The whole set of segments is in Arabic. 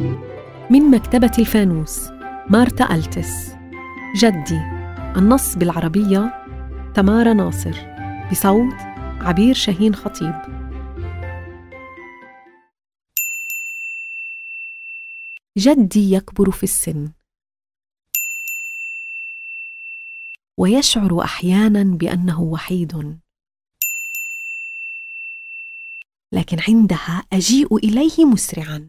من مكتبة الفانوس، مارتا ألتس. جدي. النص بالعربية تمارا ناصر، بصوت عبير شاهين خطيب. جدي يكبر في السن، ويشعر أحياناً بأنه وحيد، لكن عندها أجيء إليه مسرعاً.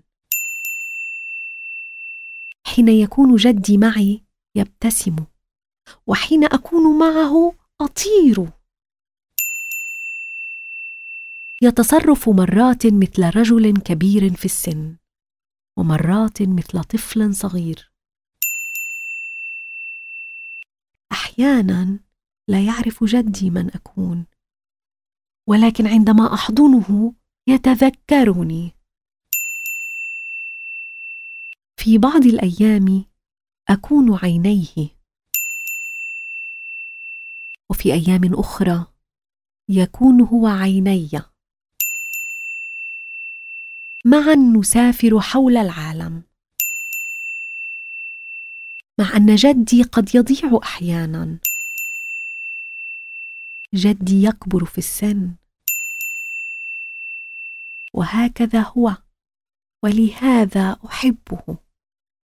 حين يكون جدي معي يبتسم، وحين أكون معه أطير. يتصرف مرات مثل رجل كبير في السن، ومرات مثل طفل صغير. أحياناً لا يعرف جدي من أكون، ولكن عندما أحضنه يتذكرني. في بعض الأيام أكون عينيه، وفي أيام أخرى يكون هو عيني. معا نسافر حول العالم، مع أن جدي قد يضيع أحيانا. جدي يكبر في السن، وهكذا هو، ولهذا أحبه.